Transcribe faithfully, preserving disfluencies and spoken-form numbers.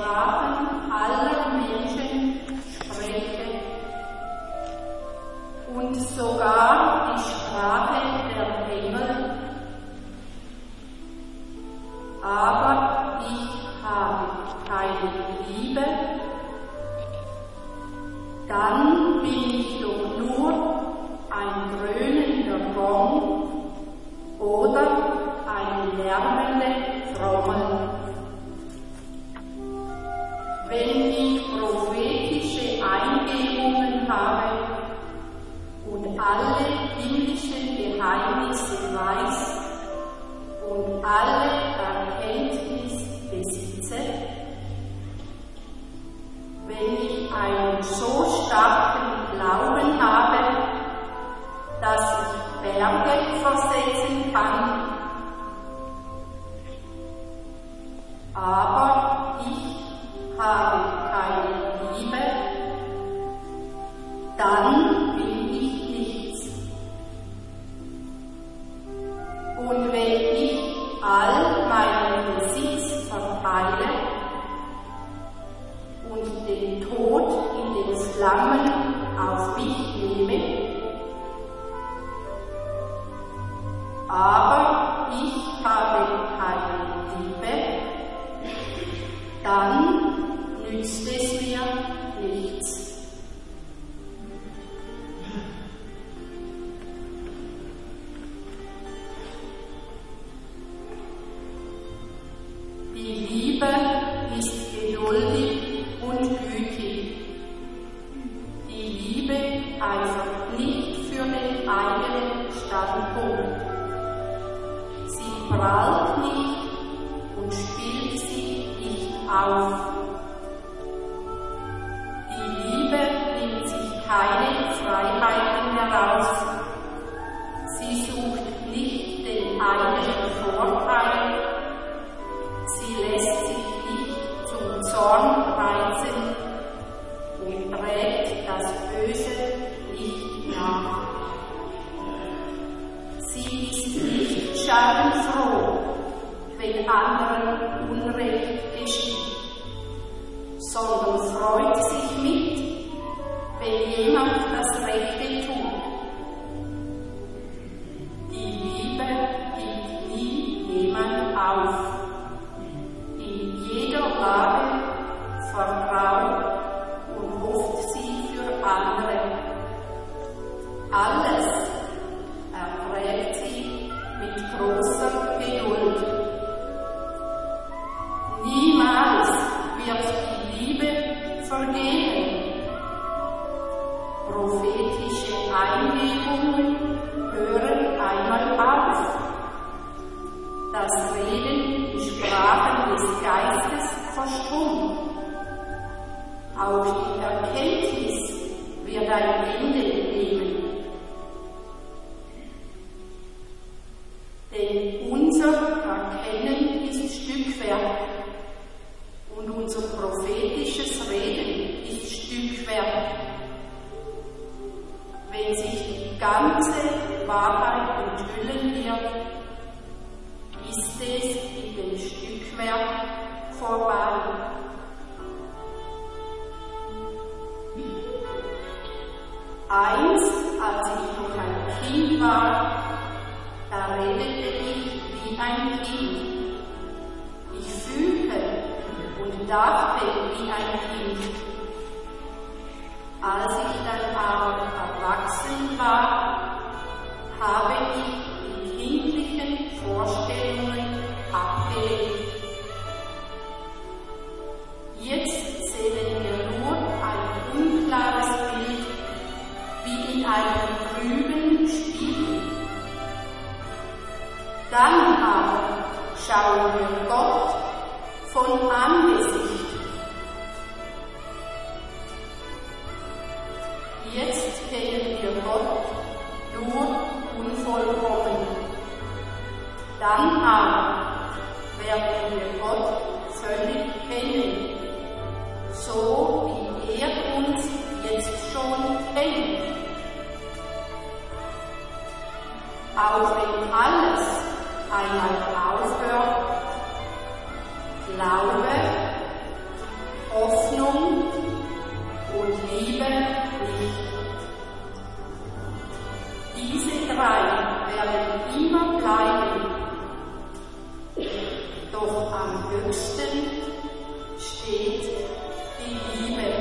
Sprachen aller Menschen spreche und sogar die Sprache der Engel, aber ich habe keine Liebe, dann bin ich doch nur ein dröhnender Gong oder eine lärmende Trommel. Wenn ich prophetische Eingebungen habe und alle himmlischen Geheimnisse weiß und alle Erkenntnis besitze, wenn ich einen so starken Glauben habe, dass ich Berge versetzen kann, aber ich habe keine Liebe, dann bin ich nichts. Und wenn ich all meinen Besitz verteile und den Tod in den Flammen auf mich nehme, aber ich habe keine Liebe, dann nützt es mir nichts. Die Liebe ist geduldig und gütig. Die Liebe eifert nicht für den eigenen Standpunkt. Sie prahlt nicht und spielt sich nicht auf. Die Liebe nimmt sich keine Freiheiten heraus. Sie sucht nicht den eigenen Vorteil. Sie lässt sich nicht zum Zorn reizen und trägt das Böse nicht nach. Sie ist nicht schadenfroh, wenn anderen Unrecht geschieht, sondern freut sich mit, wenn jemand das Rechte tut. Die Liebe gibt nie jemand auf. In jeder Lage vertraut und hofft sie für andere. Alles erträgt sie mit großer Geduld. Niemals wird die Liebe vergehen. Prophetische Eingebungen hören einmal auf. Das Reden in Sprachen des Geistes verstummt. Auch die Erkenntnis wird ein Ende nehmen. Denn unser Erkennen ist Stückwerk und unser prophetisches Reden ist Stückwerk. Wenn sich die ganze Wahrheit enthüllen wird, ist es in dem Stückwerk vorbei. Einst, als ich noch ein Kind war, da redete ich wie ein Kind. Ich fühlte und dachte wie ein Kind. Als ich dann aber erwachsen war, habe ich die kindlichen Vorstellungen abgelegt. Jetzt sehen wir nur ein unklares Bild, wie in einem trüben Spiegel. Dann aber schauen wir Gott von Angesicht. Jetzt kennen wir Gott nur unvollkommen. Dann aber werden wir Gott völlig kennen, so wie er uns jetzt schon kennt. Auch wenn alles einmal aufhört, Glaube, doch am höchsten steht die Liebe.